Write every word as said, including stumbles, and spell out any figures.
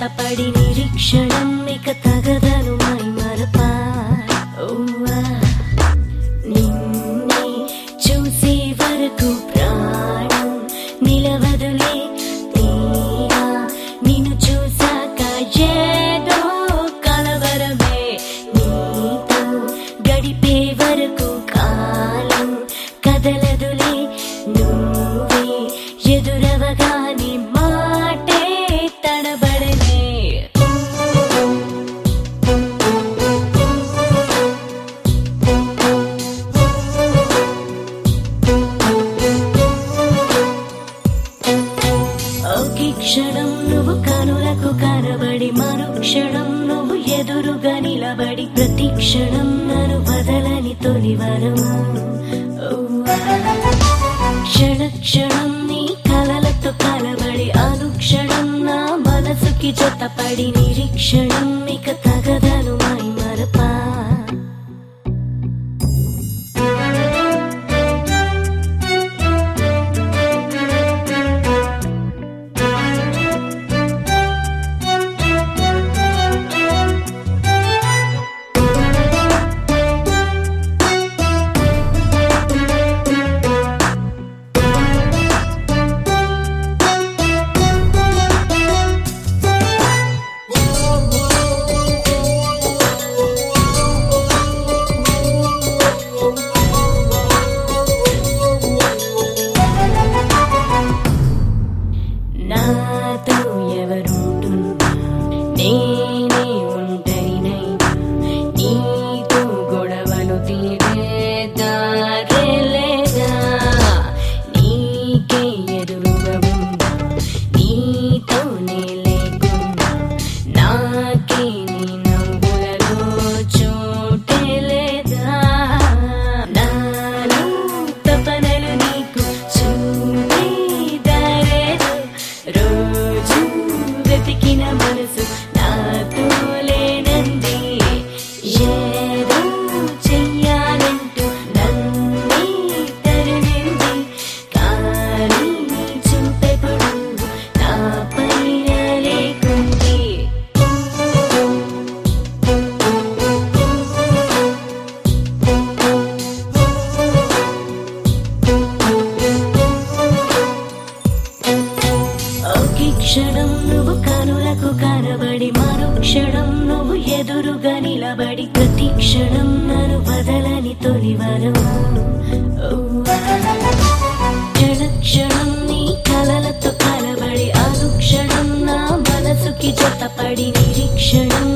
జతపడి నిరీక్షణం ఇక తగదను మై మరపా నిన్నే చూసే వరకు ప్రాణం నిలవదులే తీరా నిన్ను చూసాక ఏదో కలవరమే నీతో గడిపే వరకు కాలం కదలదులే నువ్వే ఎదురవగానే మాటే తడబడలే ఒకే క్షణం నువ్వు కనులకు కనబడి మరుక్షణం నువ్వు ఎదురుగా నిలబడి ప్రతి క్షణం నన్ను వదలని తొలివరం క్షణ క్షణం నీ కలలతో కలబడి అనుక్షణం నా మనసుకి జతపడి నిరీక్షణం ఇక తగదను మై మరపా నాతో ఎవరుంటున్నా నేనే ఒంటరినైనా నీతో గొడవలు తీరేదారే లేదా నీకే ఎదురుగా ఉందా నీతోనే లేకుండా నాకే నీ నవ్వులలో చోటే లేదా నాలో తపనలు నీకు చూడేదారేదో రోజు వెతికిన మనసు నాతో లేనంది ఏదో చెయ్యాలంటూ నన్నే తరిమింది కానీ చూపెప్పుడు నా పైన లేకుంది ఒకే క్షణం నువ్వు కనులకు కనబడి మరుక్షణం నువ్వు ఎదురుగా నిలబడి ప్రతి క్షణం నన్ను వదలని తొలివరం క్షణ క్షణం నీ కలలతో కలబడి అనుక్షణం నా మనసుకి జతపడి నిరీక్షణం